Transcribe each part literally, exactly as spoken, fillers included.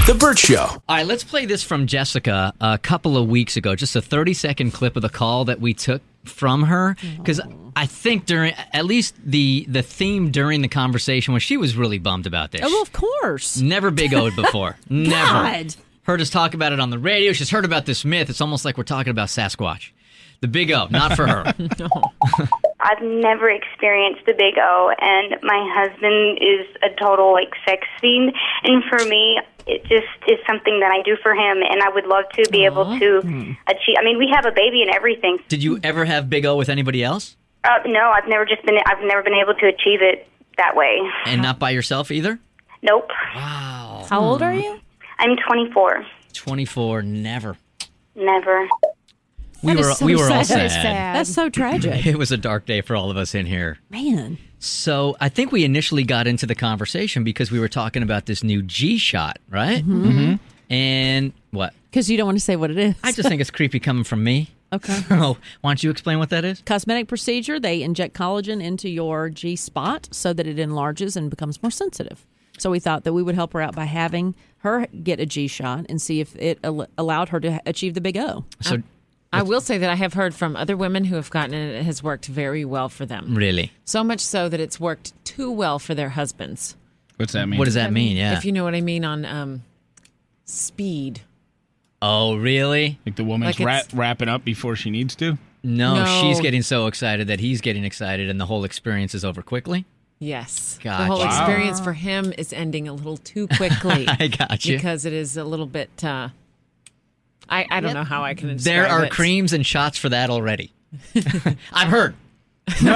The Burt Show. All right, let's play this from Jessica a couple of weeks ago. Just a thirty-second clip of the call that we took from her. Because I think during, at least the the theme during the conversation was she was really bummed about this. Oh, well, of course. Never Big O'd before. Never. God. Heard us talk about it on the radio. She's heard about this myth. It's almost like we're talking about Sasquatch. The Big O, not for her. No. I've never experienced the Big O, and my husband is a total, like, sex fiend. And for me, it just is something that I do for him, and I would love to be Aww. able to achieve. I mean, we have a baby and everything. Did you ever have Big O with anybody else? Uh, no, I've never just been. I've never been able to achieve it that way. And not by yourself either? Nope. Wow. How old are you? I'm twenty-four. twenty-four, never. Never. We That is were so we were all sad. sad. That's so tragic. It was a dark day for all of us in here. Man. So I think we initially got into the conversation because we were talking about this new G-Shot, right? Mm-hmm. Mm-hmm. And what? Because you don't want to say what it is. I just think it's creepy coming from me. Okay. So why don't you explain what that is? Cosmetic procedure. They inject collagen into your G-spot so that it enlarges and becomes more sensitive. So we thought that we would help her out by having her get a G-shot and see if it al- allowed her to achieve the Big O. So I will say that I have heard from other women who have gotten it, it has worked very well for them. Really? So much so that it's worked too well for their husbands. What's that mean? What does that mean? Yeah. If you know what I mean on um, speed. Oh, really? Like the woman's Like ra- it's- wrapping up before she needs to? No, No. she's getting so excited that he's getting excited and the whole experience is over quickly. Yes. Gotcha. The whole Wow. experience for him is ending a little too quickly. I got you. Because it is a little bit... Uh, I, I don't know how I can describe There are it. creams and shots for that already. I've heard. Okay.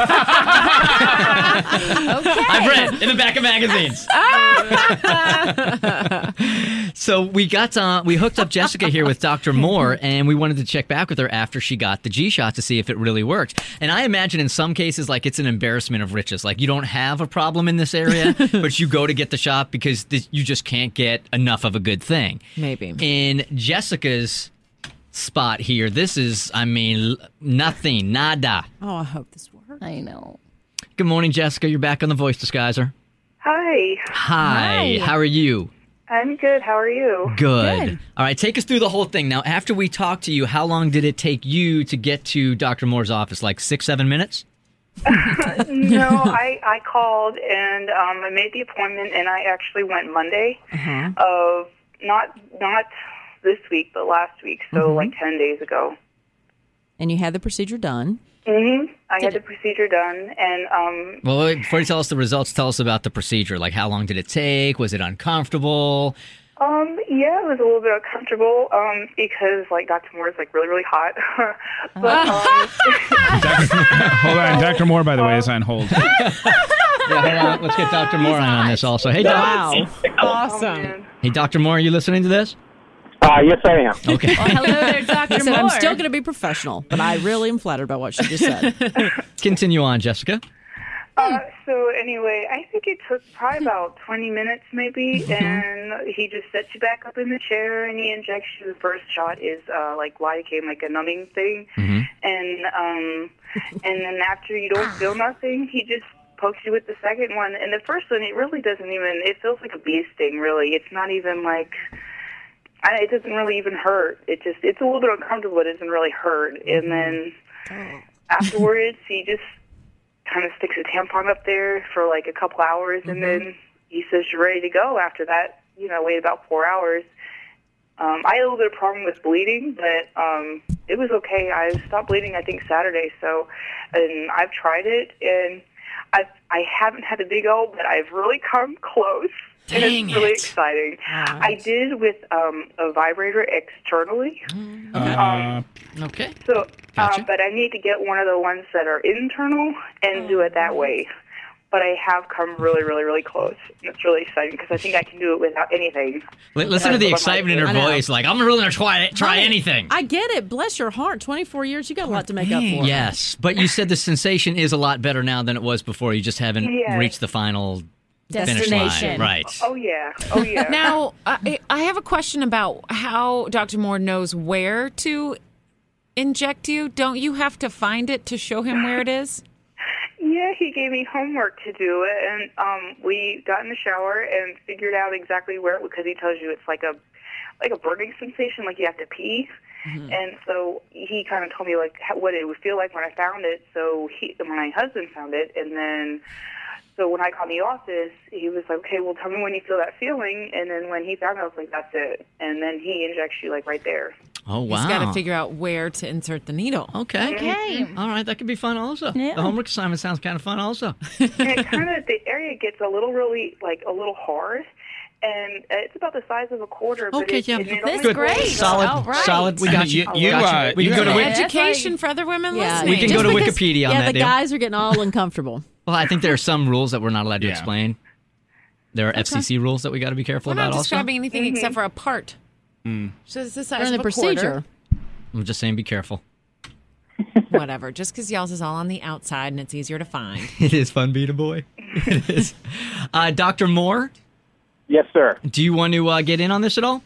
I've read in the back of magazines. So we got uh, we hooked up Jessica here with Doctor Moore, and we wanted to check back with her after she got the G-shot to see if it really worked. And I imagine in some cases, like, it's an embarrassment of riches. Like, you don't have a problem in this area, but you go to get the shot because th- you just can't get enough of a good thing. Maybe. In Jessica's spot here, this is, I mean, nothing, nada. Oh, I hope this works. I know. Good morning, Jessica. You're back on the Voice Disguiser. Hi. Hi. Hi. How are you? I'm good. How are you? Good. Good. All right, take us through the whole thing. Now, after we talked to you, how long did it take you to get to Doctor Moore's office? Like six, seven minutes? No, I, I called and um, I made the appointment, and I actually went Monday Uh-huh. of not not this week, but last week, so Mhm. like ten days ago. And you had the procedure done. hmm I Did had it- the procedure done, and um, Well, wait, before you tell us the results, tell us about the procedure. Like, how long did it take? Was it uncomfortable? um, yeah, it was a little bit uncomfortable um, because like Doctor Moore is like really really hot. But um, Hold on. Doctor Moore, by the way, is on hold. Yeah, hold on. Let's get Doctor Moore on, on this also. Hey, doc- Wow. oh, Awesome. man. hey, Doctor Moore, are you listening to this? Uh, yes, I am. Okay. Well, hello there, Doctor He said, Moore. I'm still going to be professional, but I really am flattered by what she just said. Continue on, Jessica. Uh, so anyway, I think it took probably about twenty minutes maybe, and he just sets you back up in the chair and he injects you. The first shot is uh, like lidocaine, like a numbing thing, Mhm. and um, and then after you don't feel nothing, he just pokes you with the second one. And the first one, it really doesn't even. It feels like a bee sting. Really, it's not even like. I, it doesn't really even hurt. It just it's a little bit uncomfortable. But it doesn't really hurt. And then afterwards, he just kind of sticks a tampon up there for like a couple hours, and then he says you're ready to go. After that, you know, wait about four hours. Um, I had a little bit of problem with bleeding, but um, it was okay. I stopped bleeding, I think, Saturday. So, and I've tried it, and I I haven't had a big O, but I've really come close. And Dang it's really it. exciting. Right. I did with um, a vibrator externally. Uh, Okay. So, Gotcha. um, but I need to get one of the ones that are internal and do it that way. But I have come really, really, really close. And it's really exciting because I think I can do it without anything. Li- Listen to the That's what I excitement in her do. I know. voice. Like, I'm really going to try it, try Honey, anything. I get it. Bless your heart. twenty-four years, you got a lot to make up for. Yes, but you said the sensation is a lot better now than it was before. You just haven't Yes. reached the final finish Destination. line. Right. Oh, yeah. Oh, yeah. Now, I, I have a question about how Doctor Moore knows where to inject you. Don't you have to find it to show him where it is? Yeah, he he gave me homework to do, and um, we got in the shower and figured out exactly where, because he tells you it's like a like a burning sensation, like you have to pee. Mm-hmm. And so he kind of told me like how, what it would feel like when I found it. So he, my husband found it, and then so when I got in the office, he was like, "Okay, well, tell me when you feel that feeling." And then when he found it, I was like, "That's it." And then he injects you like right there. Oh, wow. He's got to figure out where to insert the needle. Okay. Okay. All right, that could be fun also. Yeah. The homework assignment sounds kind of fun also. And it kind of, the area gets a little really, like, a little hard. And it's about the size of a quarter. But Okay, it, yeah. and it This only is great. goes- Solid, All right. solid. We got you. You- you, got uh, We can you go to have- Wiki. That's Education right. for other women Yeah. listening. We can Just go to because- Wikipedia on yeah, that the deal. guys are getting all uncomfortable. Well, I think there are some rules that we're not allowed to Yeah. explain. There are F C C rules that we got to be careful We're not about also. describing anything except for a part. So it's the size During of the a quarter. procedure. I'm just saying be careful. Whatever. Just because y'all's is all on the outside and it's easier to find. It is fun being a boy. It is. Uh, Doctor Moore, Yes, sir. do you want to uh, get in on this at all?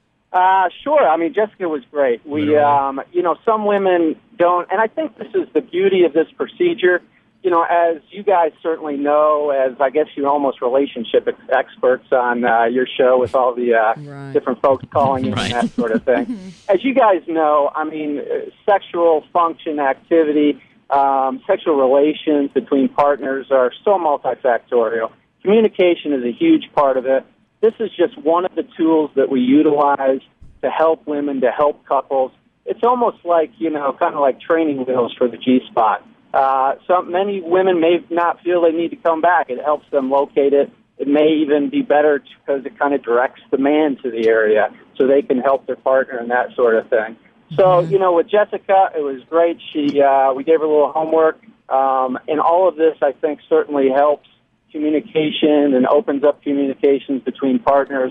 Uh, sure. I mean, Jessica was great. We, um, you know, some women don't, and I think this is the beauty of this procedure. You know, as you guys certainly know, as I guess you're almost relationship ex- experts on uh, your show with all the uh, Right. different folks calling in Right. and that sort of thing. As you guys know, I mean, uh, sexual function, activity, um, sexual relations between partners are so multifactorial. Communication is a huge part of it. This is just one of the tools that we utilize to help women, to help couples. It's almost like, you know, kind of like training wheels for the G-spot. Uh, so many women may not feel they need to come back. It helps them locate it. It may even be better because it kind of directs the man to the area so they can help their partner and that sort of thing. So, you know, with Jessica, it was great. She, uh, we gave her a little homework. Um, and all of this, I think, certainly helps communication and opens up communications between partners.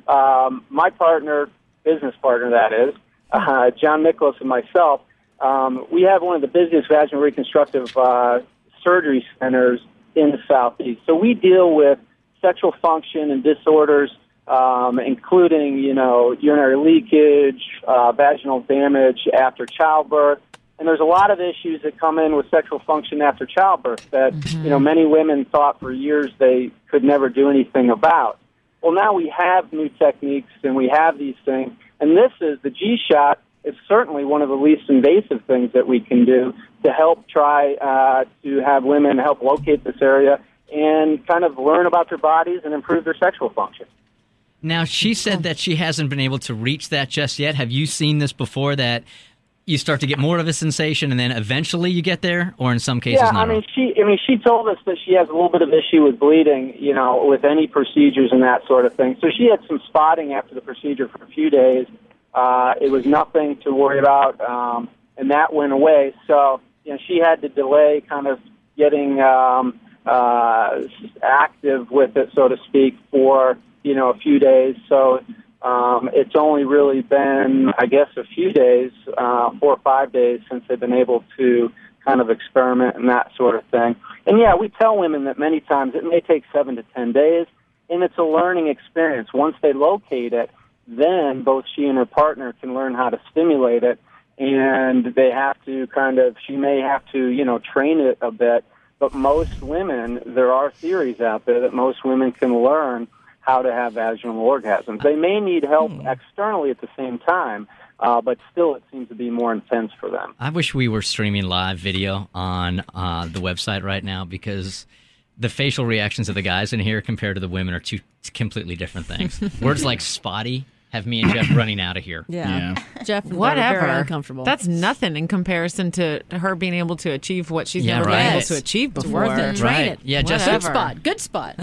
Um, my partner, business partner that is, uh, John Nicholas and myself, um, we have one of the busiest vaginal reconstructive uh, surgery centers in the Southeast. So we deal with sexual function and disorders, um, including, you know, urinary leakage, uh, vaginal damage after childbirth. And there's a lot of issues that come in with sexual function after childbirth that, mm-hmm. you know, many women thought for years they could never do anything about. Well, now we have new techniques and we have these things. And this is, the G-shot is certainly one of the least invasive things that we can do to help try uh, to have women help locate this area and kind of learn about their bodies and improve their sexual function. Now, she said that she hasn't been able to reach that just yet. Have you seen this before, that you start to get more of a sensation and then eventually you get there, or in some cases yeah, not? I mean, she, I mean, she told us that she has a little bit of issue with bleeding, you know, with any procedures and that sort of thing. So she had some spotting after the procedure for a few days. Uh, it was nothing to worry about, um, and that went away. So, you know, she had to delay kind of getting um, uh, active with it, so to speak, for, you know, a few days. So um, it's only really been, I guess, a few days, uh, four or five days since they've been able to kind of experiment and that sort of thing. And, yeah, we tell women that many times it may take seven to ten days, and it's a learning experience. Once they locate it, then both she and her partner can learn how to stimulate it, and they have to kind of, she may have to, you know, train it a bit. But most women, there are theories out there that most women can learn how to have vaginal orgasms. They may need help externally at the same time, uh, but still it seems to be more intense for them. I wish we were streaming live video on uh, the website right now, because the facial reactions of the guys in here compared to the women are two completely different things. Words like spotty have me and Jeff running out of here. Yeah. Yeah. Jeff and Whatever. Brett are very uncomfortable. That's nothing in comparison to her being able to achieve what she's Yeah, never right. been able to achieve It's before. worth it. Train Right. it. Yeah, Good Jessica. Whatever. spot. Good spot.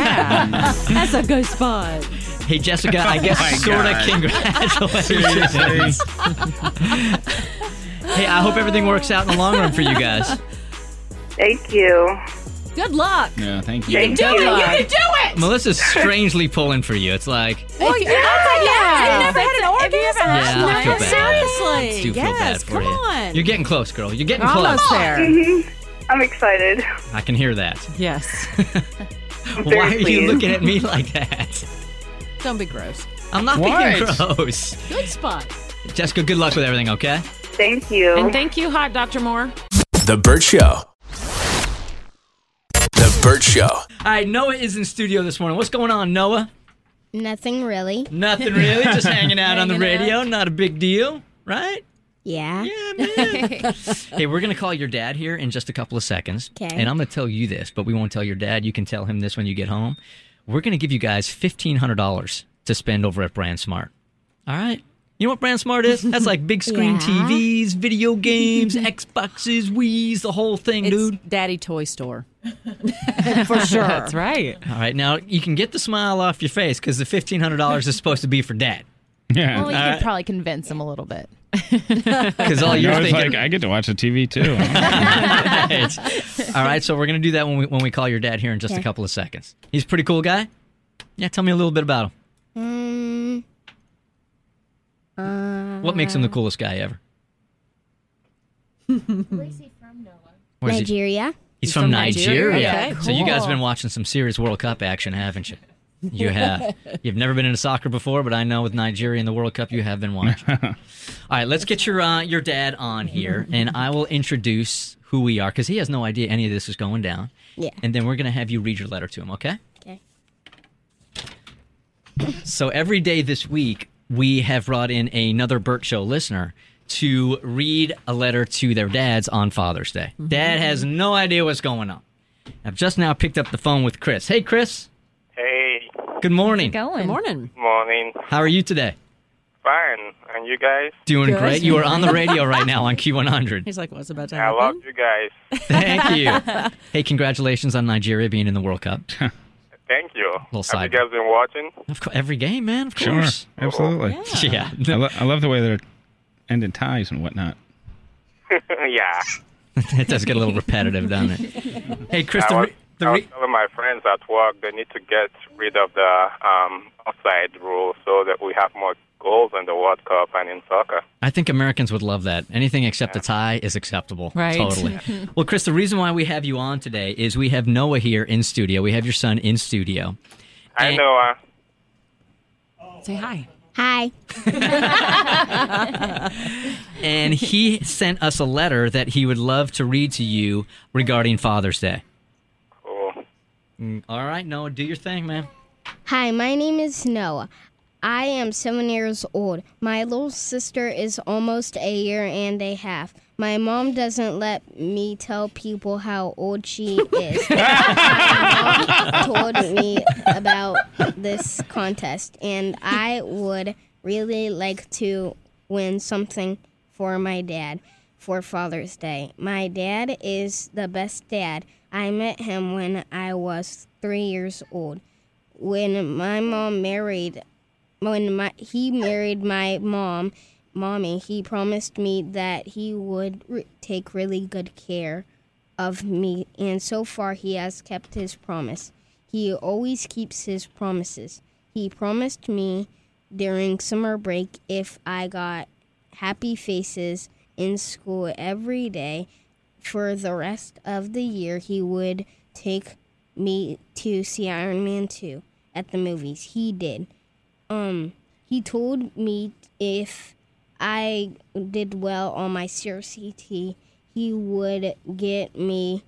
Yeah. That's a good spot. Hey, Jessica, I guess Oh my sort of God. congratulations. Seriously. Hey, I hope everything works out in the long run for you guys. Thank you. Good luck. Yeah, thank you. Thank do you. it. You can do it. Melissa's strangely pulling for you. It's like, Well, yeah. yeah. You've never had an orgasm? yeah, I feel No, bad. seriously. I do feel yes, bad for come you. on. You're getting close, girl. You're getting We're close. almost there. I'm excited. I can hear that. Yes. Why are you pleased. looking at me like that? Don't be gross. I'm not What? being gross. Good spot. Jessica, good luck with everything, okay? Thank you. And thank you, Hot Doctor Moore. The Burt Show. Burt Show. All right, Noah is in studio this morning. What's going on, Noah? Nothing really. Nothing really. Just hanging out on the Hanging radio. out. Not a big deal, right? Yeah. Yeah, man. Hey, we're going to call your dad here in just a couple of seconds. 'Kay. And I'm going to tell you this, but we won't tell your dad. You can tell him this when you get home. We're going to give you guys fifteen hundred dollars to spend over at BrandSmart. All right? You know what BrandSmart is? That's like big screen Yeah. T Vs, video games, Xboxes, Wii's, the whole thing, It's dude. Daddy Toy Store. For sure. That's right. All right, now you can get the smile off your face because the fifteen hundred dollars is supposed to be for dad. Yeah. Well, you All could right. probably convince him a little bit. Because all you're I was thinking. like, I get to watch the T V too. Right. All right, so we're going to do that when we when we call your dad here in just a Okay. couple of seconds. He's a pretty cool guy? Yeah, tell me a little bit about him. Um. Uh, What makes him the coolest guy ever? Where's he from, Noah? Nigeria. He's, from, Nigeria. Nigeria. Okay, So you guys have cool. been watching some serious World Cup action, haven't you? You have. You've never been into soccer before, but I know with Nigeria in the World Cup, you have been watching. All right, let's get your uh, your dad on here, and I will introduce who we are, because he has no idea any of this is going down. Yeah. And then we're going to have you read your letter to him, okay? Okay. So every day this week, we have brought in another Burt Show listener to read a letter to their dads on Father's Day. Dad has no idea what's going on. I've just now picked up the phone with Chris. Hey, Chris. Hey, Good morning. Going. Good morning. morning. How are you today? Fine. And you guys? Doing Good. great. You are on the radio right now on Q one hundred. He's like, what's about to I happen? love you guys. Thank you. Hey, congratulations on Nigeria being in the World Cup. Thank you. Little Have side you guys been watching? Of course, every game, man. Of Sure. course. Absolutely. Yeah. I, lo- I love the way they're ending ties and whatnot. Yeah. It does get a little repetitive, doesn't it? Hey, Chris. I The was, re- the I was re- telling my friends at work they need to get rid of the um, offside rule so that we have more goals in the World Cup and in soccer. I think Americans would love that. Anything except a tie is acceptable. Right. Totally. Well, Chris, the reason why we have you on today is we have Noah here in studio. We have your son in studio. I And- know. Uh, Say hi. Hi. And he sent us a letter that he would love to read to you regarding Father's Day. cool. Mm, All right, Noah, do your thing, man. Hi, my name is Noah. I am seven years old. My little sister is almost a year and a half. My mom doesn't let me tell people how old she is. My mom told me about this contest, and I would really like to win something for my dad for Father's Day. My dad is the best dad. I met him when I was three years old. When my mom married, when my he married my mom, mommy, he promised me that he would re- take really good care of me, and so far he has kept his promise. He always keeps his promises. He promised me during summer break if I got happy faces in school every day for the rest of the year, he would take me to see Iron Man two at the movies. He did. Um, he told me if I did well on my C R C T, he would get me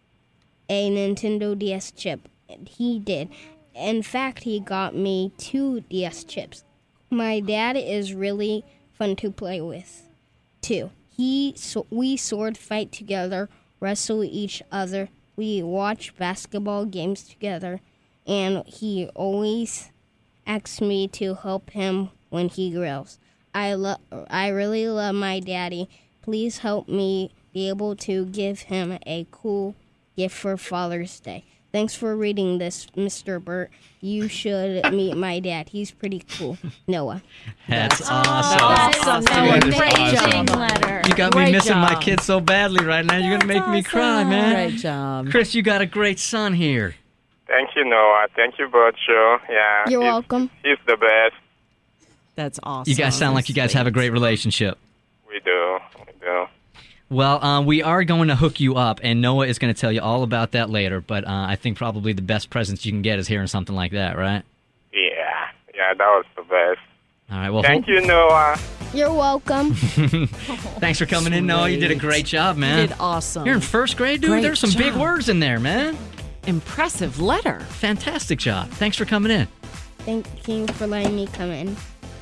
a Nintendo D S chip. And he did. In fact, he got me two D S chips. My dad is really fun to play with, too. He so, we sword fight together, wrestle each other. We watch basketball games together, and he always asks me to help him when he grills. I love. I really love my daddy. Please help me be able to give him a cool gift for Father's Day. Thanks for reading this, Mister Burt. You should meet my dad. He's pretty cool. Noah. That's awesome. Awesome. Noah. Noah. Great Awesome. job. letter. You got me Great missing my job. kid so badly right now. You're going to make me cry, man. Great job. Chris, you got a great son here. Thank you, Noah. Thank you, Bud Show. Yeah. You're he's, welcome. He's the best. That's awesome. You guys sound like you guys have a great relationship. We do. We do. Well, uh, we are going to hook you up, and Noah is going to tell you all about that later. But uh, I think probably the best presents you can get is hearing something like that, right? Yeah. Yeah, that was the best. All right. Well, Thank hold- you, Noah. You're welcome. Thanks for coming in, Noah. You did a great job, man. You did awesome. You're in first grade, dude. Great There's some big job. words in there, man. impressive letter. Fantastic job. Thanks for coming in. Thank you for letting me come in.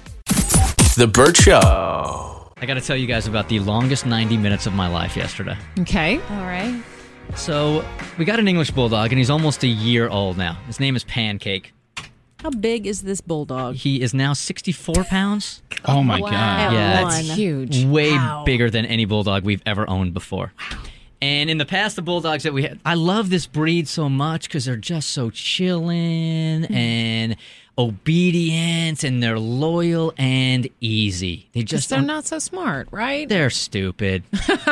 The Burt Show. I got to tell you guys about the longest ninety minutes of my life yesterday. Okay. All right. So we got an English bulldog, and he's almost a year old now. His name is Pancake. How big is this bulldog? He is now sixty-four pounds. Oh, my Wow. God. At Yeah, one. That's huge. Way Wow. bigger than any bulldog we've ever owned before. And in the past, the bulldogs that we had, I love this breed so much because they're just so chillin' and obedient, and they're loyal and easy. They just They're don't- not so smart, right? They're stupid.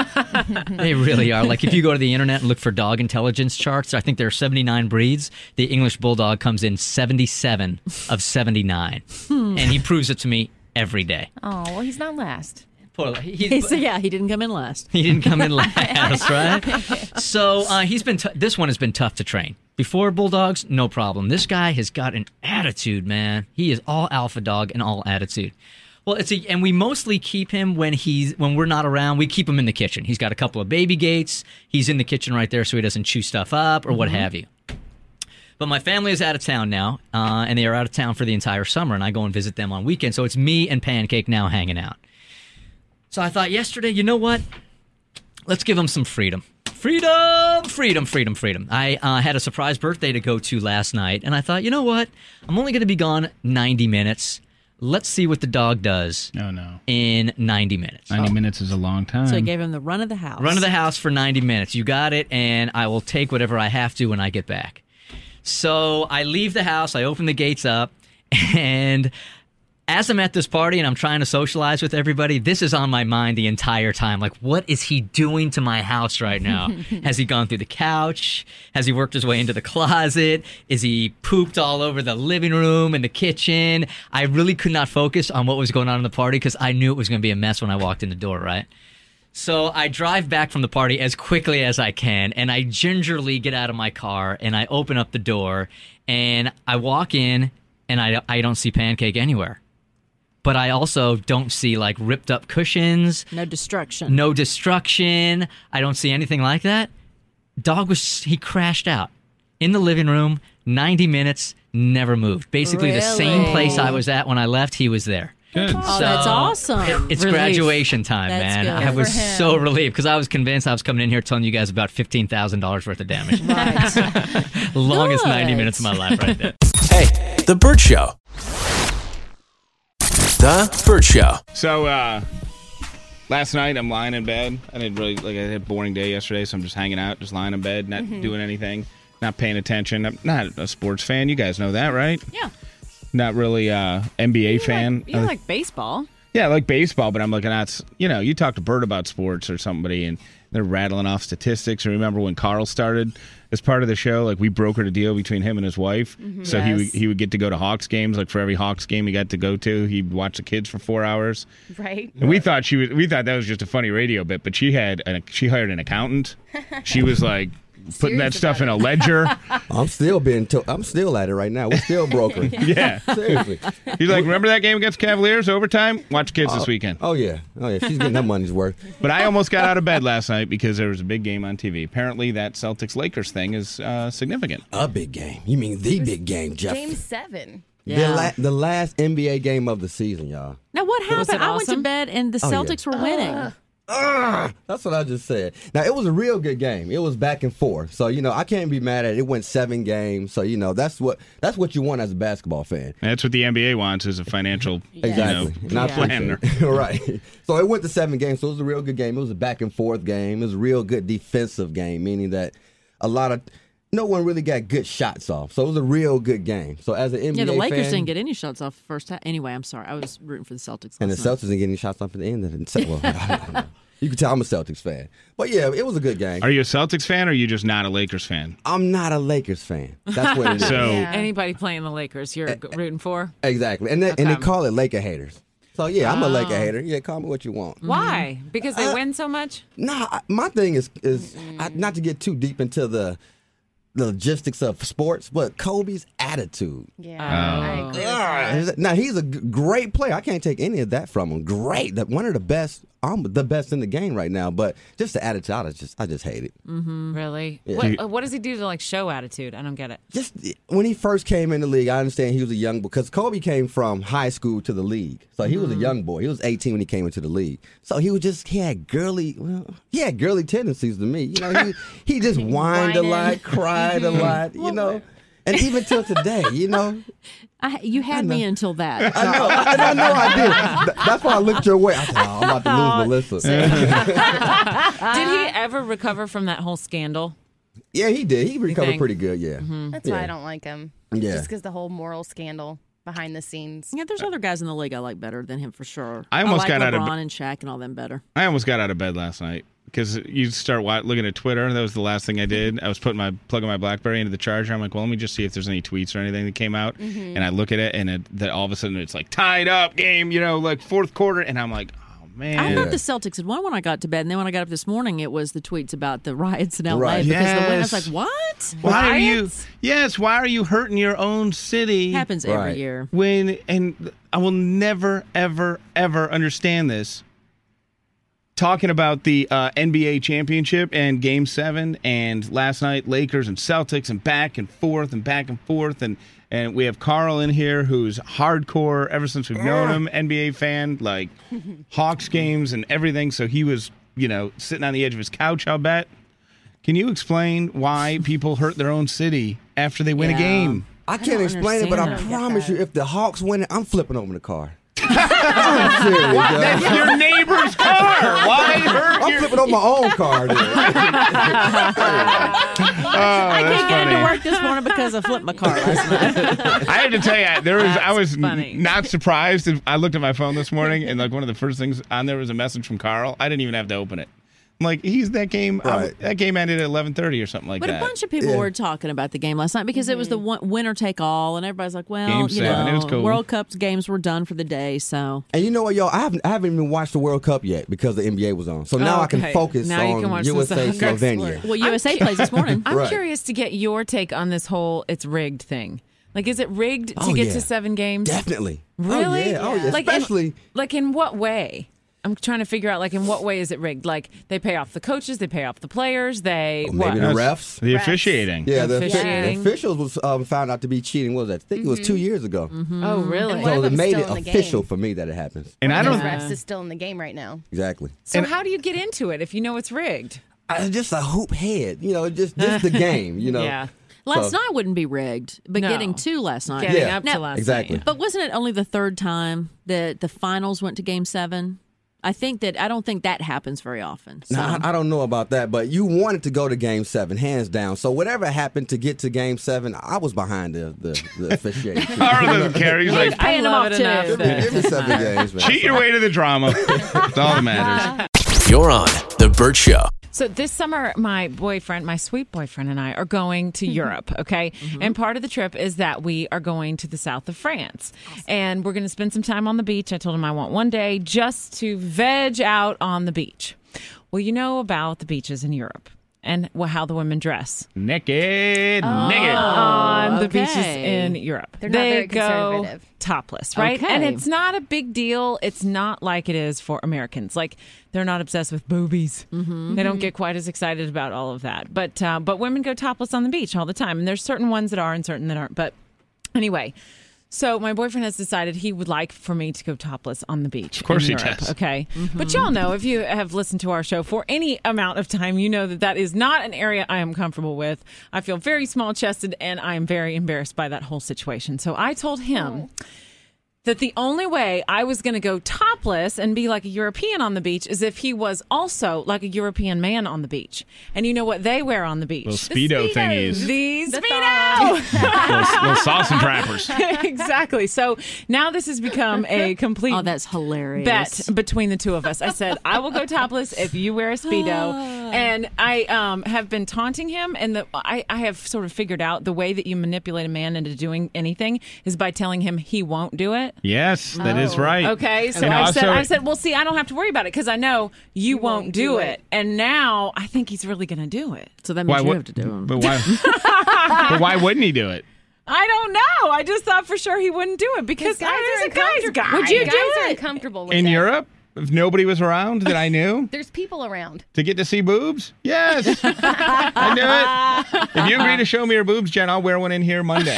They really are. Like, if you go to the internet and look for dog intelligence charts, I think there are seventy-nine breeds. The English Bulldog comes in seventy-seven of seventy-nine. And he proves it to me every day. Oh, well, he's not last. Poor, he, He's- yeah, he didn't come in last. he didn't come in last, right? So uh, he's been. T- this one has been tough to train. Before bulldogs, no problem. This guy has got an attitude, man. He is all alpha dog and all attitude. Well, it's a, and we mostly keep him when he's when we're not around. We keep him in the kitchen. He's got a couple of baby gates. He's in the kitchen right there, so he doesn't chew stuff up or what Mm-hmm. have you. But my family is out of town now, uh, and they are out of town for the entire summer, and I go and visit them on weekends. So it's me and Pancake now hanging out. So I thought yesterday, you know what? Let's give him some freedom. Freedom, freedom, freedom, freedom. I uh, had a surprise birthday to go to last night, and I thought, you know what? I'm only going to be gone ninety minutes. Let's see what the dog does Oh, no. in ninety minutes. ninety minutes is a long time. So he gave him the run of the house. Run of the house for ninety minutes. You got it, and I will take whatever I have to when I get back. So I leave the house, I open the gates up, and as I'm at this party and I'm trying to socialize with everybody, this is on my mind the entire time. Like, what is he doing to my house right now? Has he gone through the couch? Has he worked his way into the closet? Is he pooped all over the living room and the kitchen? I really could not focus on what was going on in the party because I knew it was going to be a mess when I walked in the door, right? So I drive back from the party as quickly as I can, and I gingerly get out of my car, and I open up the door, and I walk in, and I, I don't see Pancake anywhere. But I also don't see, like, ripped up cushions. No destruction. No destruction. I don't see anything like that. Dog was, he crashed out in the living room, ninety minutes, never moved. Basically the same Really? place I was at when I left, he was there. Good. Oh, that's awesome. It's Relief. graduation time, That's man. good. I Good was for him. so relieved because I was convinced I was coming in here telling you guys about fifteen thousand dollars worth of damage. Right. Longest Good. ninety minutes of my life right there. Hey, The Burt Show. The Burt Show. So, uh, last night I'm lying in bed. I didn't really, like, I had a boring day yesterday, so I'm just hanging out, just lying in bed, not Mm-hmm. doing anything, not paying attention. I'm not a sports fan. You guys know that, right? Yeah. Not really a N B A fan. Like, you Uh, like baseball. Yeah, I like baseball, but I'm looking at, you know, you talk to Bert about sports or somebody, and they're rattling off statistics. And remember when Carl started as part of the show, like we brokered a deal between him and his wife, so he would, Yes. he would get to go to Hawks games. Like for every Hawks game he got to go to, he'd watch the kids for four hours. Right. And we thought she was, we thought that was just a funny radio bit, but she had, an, she hired an accountant. She was like putting that stuff in a ledger. I'm still being. To- I'm still at it right now. We're still brokering. Yeah, Seriously. he's like, remember that game against Cavaliers overtime? Watch kids this weekend. Oh yeah. Oh yeah. She's getting her money's worth. But I almost got out of bed last night because there was a big game on T V. Apparently, that Celtics-Lakers thing is uh, significant. A big game. You mean the big game, Jeff? Game seven. The, Yeah. la- the last N B A game of the season, y'all. Now, what happened? Was it I went to awesome? bed and the Oh, yeah. Celtics were winning. Ah, that's what I just said. Now it was a real good game. It was back and forth. So you know I can't be mad at it. It went seven games. So you know that's what that's what you want as a basketball fan. That's what the N B A wants is a financial Exactly. you And know, I plan. appreciate it. Right. So it went to seven games. So it was a real good game. It was a back and forth game. It was a real good defensive game, meaning that a lot of no one really got good shots off. So it was a real good game. So as an N B A Yeah, the Lakers fan, didn't get any shots off the first half. Anyway, I'm sorry. I was rooting for the Celtics. and the last night. Celtics didn't get any shots off at the end of it. Well, I don't know. You can tell I'm a Celtics fan. But yeah, it was a good game. Are you a Celtics fan or are you just not a Lakers fan? I'm not a Lakers fan. That's what it is. So Anybody playing the Lakers, you're rooting for? Exactly. And they, and they Okay. call it Laker haters. So yeah, I'm a Laker Oh. hater. Yeah, call me what you want. Why? Because they Uh, win so much? Nah, I- my thing is is I, not to get too deep into the the logistics of sports, but Kobe's attitude. Yeah, Oh. I agree with Ah, that. Now he's a g- great player. I can't take any of that from him. Great, that one of the best I'm the best in the game right now. But just the attitude, I just I just hate it. Mm-hmm. Really? Yeah. What, uh, what does he do to like show attitude? I don't get it. Just when he first came in the league, I understand he was a young because Kobe came from high school to the league, so he was a young boy. He was eighteen when he came into the league, so he was just he had girly, well, he had girly tendencies to me. You know, he he just whined a lot, cried a lot. You know. And even till today, you know. I, you had me until that. I know, I, I know I did. That's why I looked your way. I said, oh, I'm about to lose Melissa. Did he ever recover from that whole scandal? Yeah, he did. He recovered think? pretty good, yeah. Mm-hmm. That's yeah. why I don't like him. Yeah. Just because the whole moral scandal behind the scenes. Yeah, there's other guys in the league I like better than him for sure. I almost like got LeBron out of be- and Shaq and all them better. I almost got out of bed last night because you start wa- looking at Twitter, and that was the last thing I did. I was putting my plugging my BlackBerry into the charger. I'm like, well, let me just see if there's any tweets or anything that came out. Mm-hmm. And I look at it, and it, that all of a sudden it's like tied up game, you know, like fourth quarter, and I'm like, oh man. I thought the Celtics had won when I got to bed, and then when I got up this morning, it was the tweets about the riots in L A Right. because the win. I was Yes. like, what? Why are you? Riots? Yes. Why are you hurting your own city? Happens every Right. year. When and I will never, ever, ever understand this. Talking about the uh, N B A championship and Game Seven, and last night Lakers and Celtics, and back and forth and back and forth, and and we have Carl in here who's hardcore ever since we've known him, N B A fan, like Hawks games and everything. So he was, you know, sitting on the edge of his couch. I'll bet. Can you explain why people hurt their own city after they win Yeah. a game? I can't explain it, but I understand promise that. you, if the Hawks win it, I'm flipping over the car. I'm serious, yo. That's your neighbor's car. Why hurt I'm your- flipping on my own car. Then. I can't get into funny. work this morning because I flipped my car last night. I had to tell you, there was I That's was funny. n- not surprised. I looked at my phone this morning, and like one of the first things on there was a message from Carl. I didn't even have to open it. I'm like, he's that game. I- Right. that game ended at eleven thirty or something like But that. a bunch of people were talking about the game last night because it was the one, winner take all, and everybody's like, "Well, Game you seven, know, it was cool. World Cup games were done for the day." So, And you know what, y'all? I haven't, I haven't even watched the World Cup yet because the N B A was on. So now I can Okay. focus Now you on can watch some U S A soccer. Slovenia. well, U S A plays this morning. I'm Right. curious to get your take on this whole "it's rigged" thing. Like, is it rigged to Oh, get yeah. to seven games? Definitely. Really? Oh, yeah. Oh, yeah. Like, Especially. in, like in what way? I'm trying to figure out, like, in what way is it rigged? Like, they pay off the coaches, they pay off the players, they Or what? maybe the refs. The officiating. Yeah, the, Officiating. the officials was um, found out to be cheating. What was that? I think it was two years ago. Oh, really? And one So of it them's made still it in the official game. for me that it happens. And I One of don't. those refs is still in the game right now. Exactly. So how do you get into it if you know it's rigged? I, just a hoop head, you know, just just the game, you know. Yeah. Last So- night wouldn't be rigged, but No. getting to last night. Getting Yeah. up Now- to last Exactly. night. But wasn't it only the third time that the finals went to Game Seven? I think that I don't think that happens very often. So. Now, I, I don't know about that, but you wanted to go to Game Seven, hands down. So whatever happened to get to Game Seven, I was behind the the, the officiating. Carl doesn't care. He's like, I Paying them love off, it too. enough Give me, that give me seven games, man. cheat your way to the drama. That's all that matters. You're on The Burt Show. So this summer, my boyfriend, my sweet boyfriend and I are going to Europe, okay? And part of the trip is that we are going to the south of France. And we're going to spend some time on the beach. I told him I want one day just to veg out on the beach. Well, you know about the beaches in Europe and well, how the women dress Naked, naked. on the okay. beaches in Europe. They're not they very go conservative. topless, right? Okay. And it's not a big deal. It's not like it is for Americans. Like they're not obsessed with boobies. Mm-hmm. They don't get quite as excited about all of that. But uh, but women go topless on the beach all the time, and there's certain ones that are and certain that aren't. But anyway. So my boyfriend has decided he would like for me to go topless on the beach. Of course in he Europe, does. Okay. But y'all know, if you have listened to our show for any amount of time, you know that that is not an area I am comfortable with. I feel very small chested and I am very embarrassed by that whole situation. So I told him that the only way I was going to go topless and be like a European on the beach is if he was also like a European man on the beach. And you know what they wear on the beach? Little Speedo thingies. These The Speedo! little, little sauce and trappers. Exactly. So now this has become a complete Oh, that's hilarious. bet between the two of us. I said, I will go topless if you wear a Speedo. And I um, have been taunting him, and the, I, I have sort of figured out the way that you manipulate a man into doing anything is by telling him he won't do it. Yes, that is Oh. right. Okay, so And I said, also- I said, well, see, I don't have to worry about it because I know you, won't, do it. And now I think he's really going to do it. So that means Why you would- have to do them. But why? but why wouldn't he do it? I don't know. I just thought for sure he wouldn't do it because Guys I are was a guy's uncomfortable. guy. Would you guys do are it? uncomfortable with In it. Europe? if nobody was around that I knew? There's people around. To get to see boobs? Yes. I knew it. If you agree to show me your boobs, Jen, I'll wear one in here Monday.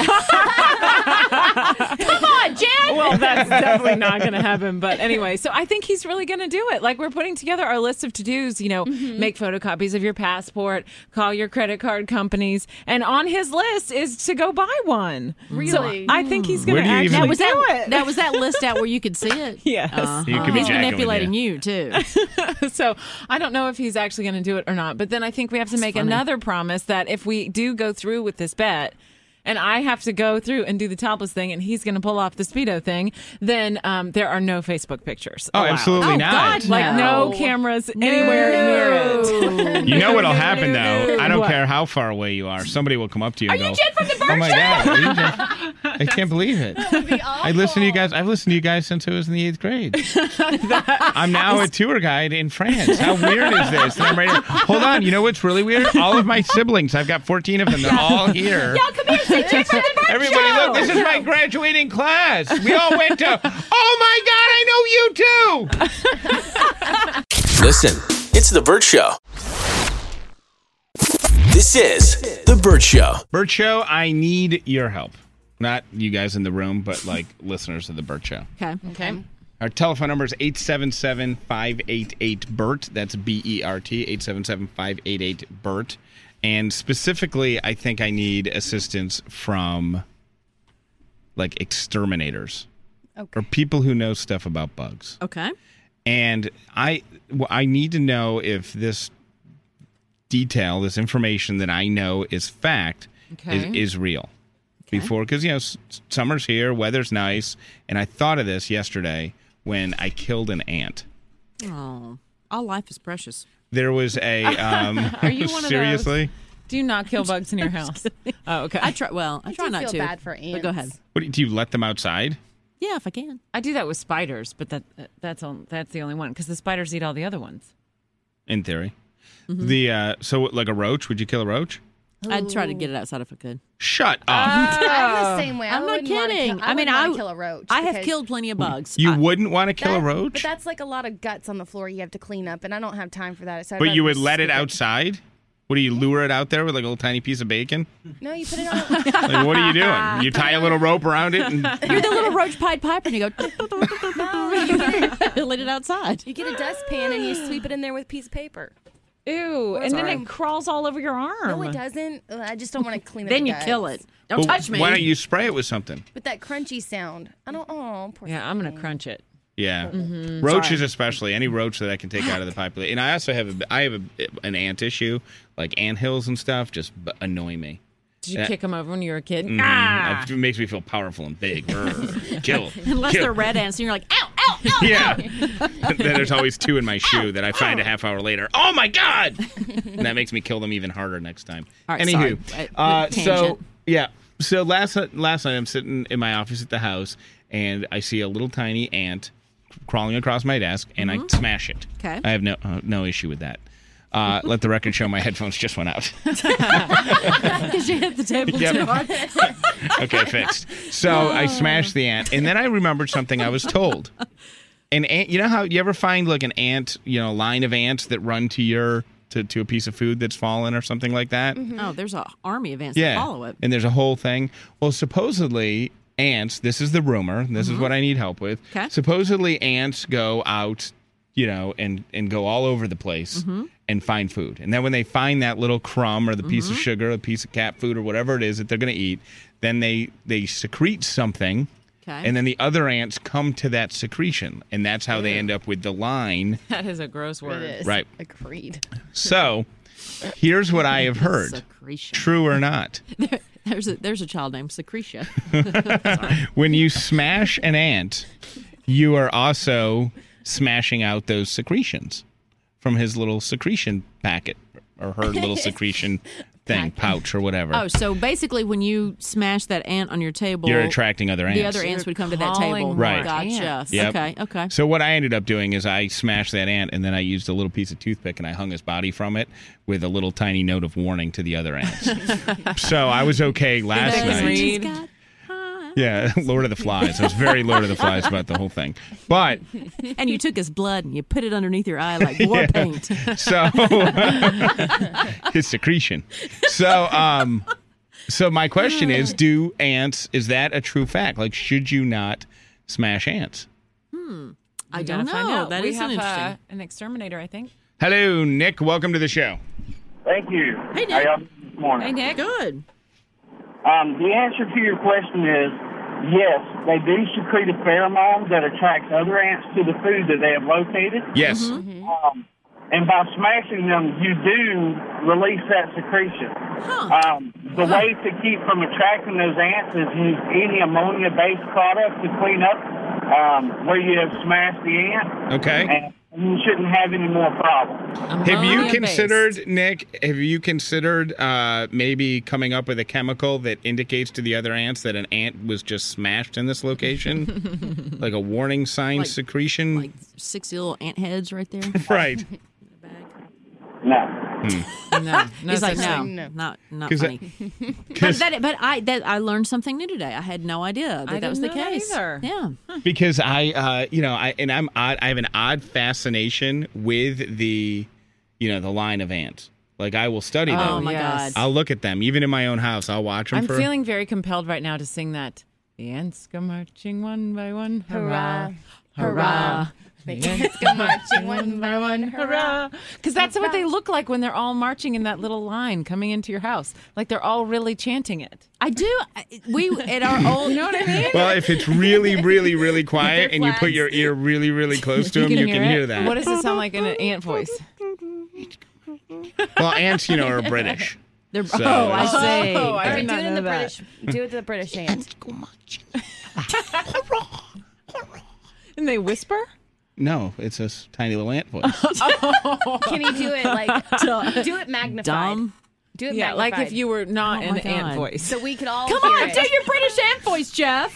Come on, Jen. Well, that's definitely not going to happen. But anyway, so I think he's really going to do it. Like, we're putting together our list of to-dos, you know, Mm-hmm. make photocopies of your passport, call your credit card companies. And on his list is to go buy one. Really? So I think he's going Where to do you actually even- Now, was do that, it. that was that list out where you could see it? Yes. Uh-huh. You could be He's jacking with manipulating you. you, too. So I don't know if he's actually going to do it or not. But then I think we have to make funny. another promise that if we do go through with this bet, and I have to go through and do the topless thing, and he's going to pull off the Speedo thing, then um, there are no Facebook pictures. Oh, allowed. absolutely Oh, not. God, Like no, No. cameras anywhere near it. You know what'll happen, though? I don't What? care how far away you are. Somebody will come up to you Are and you go, Jen from the Bird oh, my Show? God. Are you Jen? I can't believe it. I listened to you guys. I've listened to you guys since I was in the eighth grade. I'm now a tour guide in France. How weird is this? And I'm ready to, hold on. You know what's really weird? All of my siblings, I've got fourteen of them. They're all here. Y'all come here, say Jen from the Bird Everybody, Show. look, this is my graduating class. We all went to, oh my God, I know you too. Listen, it's The Burt Show. This is The Burt Show. Burt Show, I need your help. Not you guys in the room, but like listeners of The Burt Show. Okay. Okay. Our telephone number is eight seven seven, five eight eight, B E R T. That's B E R T, eight seven seven, five eight eight, B E R T. And specifically, I think I need assistance from like exterminators Okay. or people who know stuff about bugs. Okay. And I, well, I need to know if this detail, this information that I know is fact, Okay. is, is real. Before, because, you know, s- summer's here, weather's nice, and I thought of this yesterday when I killed an ant. Oh, all life is precious. There was a, um, Are you one of seriously? those? Do you not kill bugs in your house? Oh, okay. I try. Well, I, I try do not feel to. bad for But go ahead. ants. What, do you let them outside? Yeah, if I can. I do that with spiders, but that that's all, that's the only one because the spiders eat all the other ones. In theory. Mm-hmm. The, uh, so like a roach, would you kill a roach? I'd try to get it outside if I could. Shut up. I'm the same way. I I'm not wouldn't wanna kidding. Kill, I, I, mean, wouldn't I wanna kill a roach. I have because killed plenty of bugs. You I, wouldn't want to kill that- a roach? But that's like a lot of guts on the floor you have to clean up, and I don't have time for that. So I'd But you rather would let it scoop outside? What do you lure it out there with like a little tiny piece of bacon? No, you put it on. Like, what are you doing? You tie a little rope around it and You're the little roach Pied Piper, and you go. No, you get, Let it outside. you get a dustpan and you sweep it in there with a piece of paper. Ew, and then it crawls all over your arm. No, it doesn't. Ugh, I just don't want to clean up. Then the you guts. kill it. Don't Well, touch me. Why don't you spray it with something? But that crunchy sound. I don't. Oh, poor Yeah, I'm gonna thing. crunch it. Yeah, Mm-hmm. roaches especially. Any roach that I can take out of the population. And I also have a, I have a, an ant issue, like anthills and stuff, just b- annoy me. Did you Yeah. kick them over when you were a kid? Mhm. Ah! It makes me feel powerful and big. Brr. Kill. Unless Kill. they're red ants, and you're like, ow, ow, ow. Yeah. Then there's always two in my shoe that I find a half hour later. Oh my god! And that makes me kill them even harder next time. All right, Anywho, sorry. uh, Uh, so tangent. yeah, so last last night I'm sitting in my office at the house and I see a little tiny ant crawling across my desk and I smash it. Okay. I have no uh, no issue with that. Uh, let the record show my headphones just went out. Because you hit the table Yep. too hard. Okay, fixed. So I smashed the ant, and then I remembered something I was told. An ant, you know how you ever find like an ant, you know, line of ants that run to your to, to a piece of food that's fallen or something like that? Oh, there's an army of ants Yeah, that follow it. and there's a whole thing. Well, supposedly ants. This is the rumor. This is what I need help with. 'Kay. Supposedly ants go out, you know, and and go all over the place and find food. And then when they find that little crumb or the piece of sugar, a piece of cat food or whatever it is that they're going to eat, then they they secrete something. Okay. And then the other ants come to that secretion, and that's how they end up with the line. That is a gross word. It is. Right. Agreed. So, here's what I have heard, Secretion. true or not. There's a there's a child named Secretia. When you smash an ant, you are also smashing out those secretions from his little secretion packet or her little secretion thing, pouch or whatever. Oh, so basically, when you smash that ant on your table, You're attracting other ants. the other ants would come to that calling table. Right. Gotcha. ants. Yep. Okay. Okay. So what I ended up doing is I smashed that ant, and then I used a little piece of toothpick, and I hung his body from it with a little tiny note of warning to the other ants. So I was okay last Thanks, night. Reed. Got high. Yeah, Lord of the Flies. I was very Lord of the Flies about the whole thing. But And you took his blood and you put it underneath your eye like war Yeah. paint. so his secretion. So um so my question is, do ants, is that a true fact? Like, should you not smash ants? Hmm. I We don't gotta find know. out. That we is have an uh, interesting. an exterminator, I think. Hello, Nick. Welcome to the show. Thank you. Hey, Nick. How y'all doing this morning? Nick. Good. Um, the answer to your question is yes, they do secrete a pheromone that attracts other ants to the food that they have located. Yes. Mm-hmm. Um, and by smashing them, you do release that secretion. Um, the way to keep from attracting those ants is use any ammonia-based product to clean up um, where you have smashed the ant. Okay. And you shouldn't have any more problems. Have you considered, Nick, have you considered uh, maybe coming up with a chemical that indicates to the other ants that an ant was just smashed in this location? Like a warning sign Like- secretion? Like sixty little ant heads right there. Right. No. Hmm. No, no He's like, such no, thing. no, not not 'Cause funny. I- but 'cause- that, but I that I learned something new today. I had no idea that I that was the didn't know that case. either. Yeah. Because I, uh, you know, I and I'm odd. I have an odd fascination with the, you know, the line of ants. Like I will study them. Oh my yes. God. I'll look at them, even in my own house. I'll watch them I'm for. feeling very compelled right now to sing that. The ants go marching one by one. Hurrah. Hurrah. The ants go marching one by one. Hurrah. Because that's what they look like when they're all marching in that little line coming into your house. Like they're all really chanting it. I do. I- We at our old. You know what I mean? Well, if it's really, really, really quiet They're and you put flags. your ear really, really close to them, you can hear it? that. What does it sound like in an ant voice? Well, ants, you know, are British. They're, So- oh, I see. Oh, I All right, did do not it in know the that. British. Do it to the British ant. And they whisper? No, it's a s- tiny little ant voice. Can you do it like do it magnified? Dumb. Do it Yeah, magnified. like if you were not Oh in my an ant God. voice. So we could all Come hear on, it. do your British ant voice, Jeff.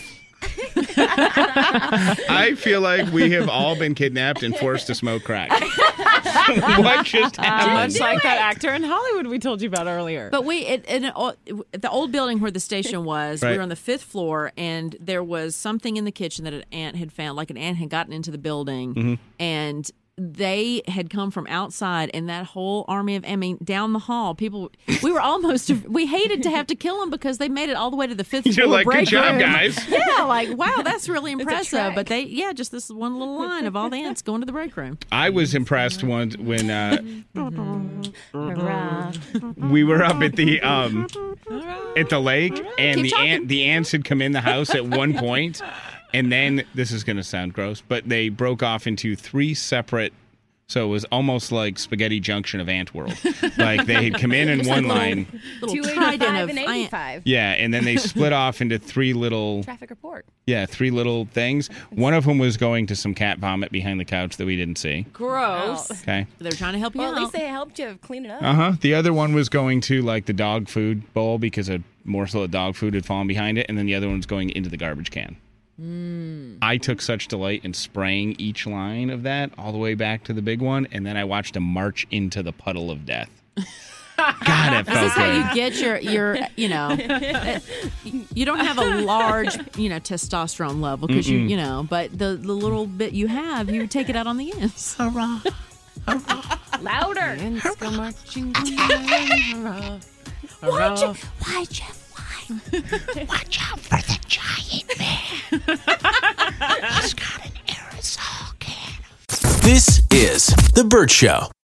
I feel like we have all been kidnapped and forced to smoke crack. What just happened? Much like that actor in Hollywood we told you about earlier. But we at, at, an old- at the old building where the station was, Right. we were on the fifth floor, and there was something in the kitchen that an ant had found. Like an ant had gotten into the building, Mm-hmm. and they had come from outside, and that whole army of, I mean, down the hall, people. We were almost. We hated to have to kill them because they made it all the way to the fifth You're floor like, good break job, room. guys. Yeah, like wow, that's really impressive. trek. But they, yeah, just this one little line of all the ants going to the break room. I was impressed once when uh, Hurrah. we were up at the um, at the lake, and Keep the talking. ant the ants had come in the house at one point, and then this is going to sound gross, but they broke off into three separate. So it was almost like Spaghetti Junction of Ant World. Like they had come in in one line, Little two trident eighty-five of and ant. eighty-five. yeah, and then they split off into three little, Traffic report. yeah, three little things. One of them was going to some cat vomit behind the couch that we didn't see. Gross. Okay. They're trying to help you Well, at out. least they helped you clean it up. Uh huh. The other one was going to like the dog food bowl because a morsel of dog food had fallen behind it, and then the other one was going into the garbage can. I took such delight in spraying each line of that all the way back to the big one, and then I watched them march into the puddle of death. God, it This felt is how good. you get your, your you know, uh, you don't have a large, you know, testosterone level because you, Mm-mm. you know, but the, the little bit you have, you take it out on the ends. Hurrah. Louder. Ants go marching one by one. Hurrah. Hurrah. Why, Jeff? Watch out for the giant man. He's got an aerosol can. This is The Burt Show.